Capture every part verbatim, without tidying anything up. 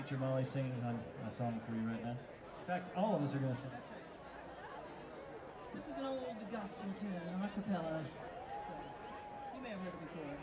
picture Molly singing on a song for you right now. In fact, all of us are going to sing. This is an old gospel tune, an a cappella. So you may have heard it before.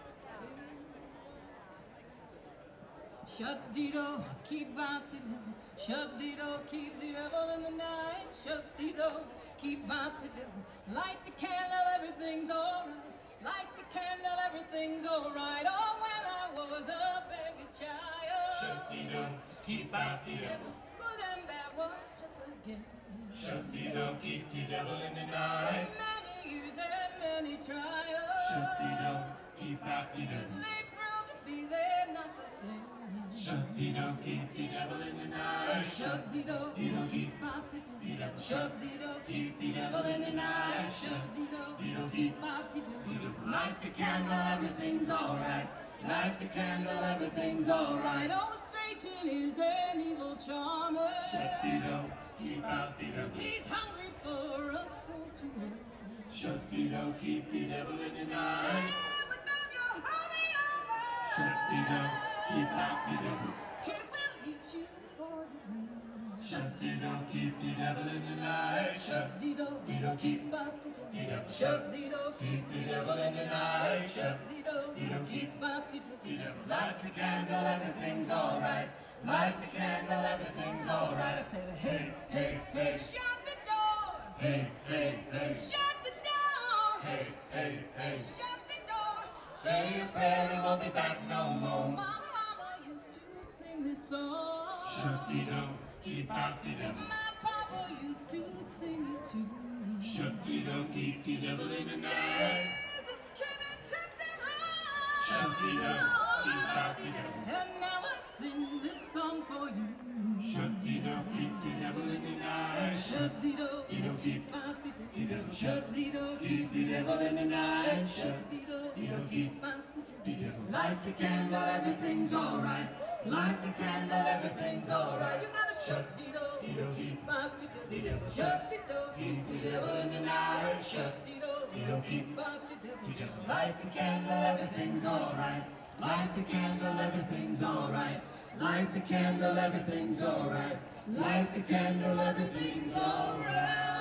Shut the door, keep out the devil. Shut the door, keep the devil in the night. Shut the door, keep out the devil. Light the candle, everything's alright. Light the candle, everything's alright. Oh, when I was a baby child. Shut the door, keep out the devil. Good and bad was just a game. Shut the door, keep the devil in the night. Many years and many trials. Shut the door, keep out the devil. They proved to be they're not the same. Shut the door, keep the devil in the night. Shut the door, keep out the the devil. Shut the door, keep the devil in the night. Shut the door, keep out the devil. Light the candle, everything's alright. Light the candle, everything's alright. Oh, Satan is an evil charmer. Shut the door, keep out the devil. He's hungry for a soul to win. Shut the door, keep the devil in the night. Yeah, but now you're holding over. Shut the door, keep out the devil. He will eat you for his meal. Shut the door, keep the devil in the night. Shut the door, the door, keep out the devil. devil. Shut the door, keep the devil in the night. Shut the door, the door, keep out the the devil. devil. Light the candle, everything's alright. Light the candle, everything's I alright. said, hey, hey, hey, shut the door. Hey, hey, hey. Shut the door. Hey, hey, hey. Shut the door. Say your prayer, we won't be back no more. My mama used to sing this song. Shut the door, keep out the devil. My papa used to sing it too. Shut the door, keep the devil in the night. Jesus came and took them home. Shut the door, keep out the devil. And now I sing this song for you. Shut the door, keep the devil in the night. Shut the door, the door, keep out the the devil. devil. Shut the door, Keep the devil in the night. shut the door, the door, keep out the the devil. devil. Light the candle, everything's alright. Light the candle, everything's alright. You gotta shut the door, the door, keep out the devil. the devil. Shut the door, Keep the devil in the night. shut the door, the door, keep out the devil. the devil. Light the candle, everything's alright. Light the candle, everything's alright. Light the candle, everything's alright. Light the candle, everything's alright.